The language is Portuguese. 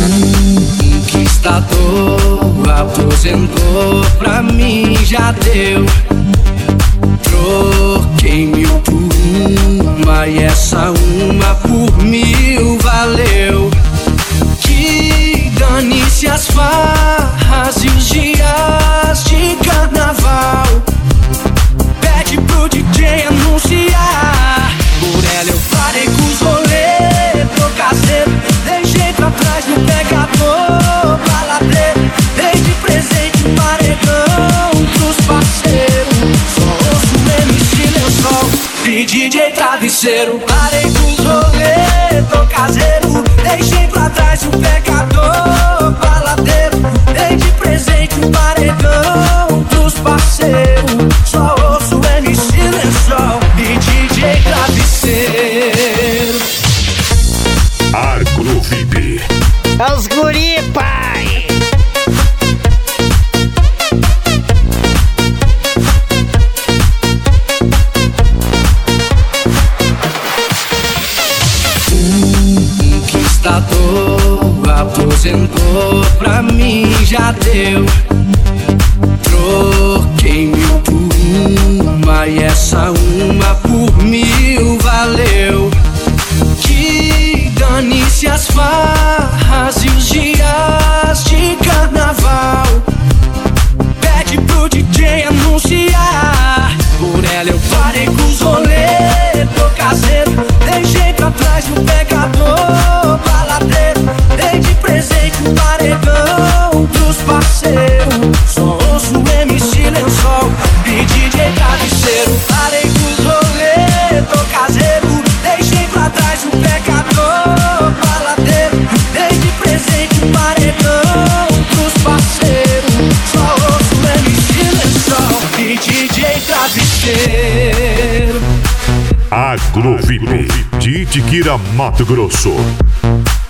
Conquistador, aposentou, pra mim já deu. Troquei 1000 por uma e essa uma por 1000 valeu. Que dane-se as farras e os dias de carnaval. Pede pro DJ anunciar. Por ela eu parei com os rolês, tô caseiro, deixei pra trás no pegador, baladeiro, dei de presente um paredão pros parceiros. Só ouço MC Lençol e DJ Travesseiro. Parei com os rolês, tô caseiro, deixei pra trás no pegador, baladeiro, dei de presente um paredão pros parceiros. Só ouço MC Lençol e DJ Travesseiro. Agro VIP. É os guri, pai! Conquistador, aposentou, pra mim já deu. Troquei 1000 por uma e essa uma por 1000 valeu. Que dane-se as farras e os dias de carnaval. Pede pro DJ anunciar. Por ela eu parei com os rolês, tô caseiro, deixei pra trás no pegador, baladeiro, dei de presente um paredão pros parceiros. Só ouço MC Lençol e DJ Travesseiro. Parei com os rolês, tô caseiro, deixei pra trás no pegador, baladeiro, dei de presente um paredão pros parceiros. Só ouço MC Lençol e DJ Travesseiro. Agro VIP de Itiquira, Mato Grosso.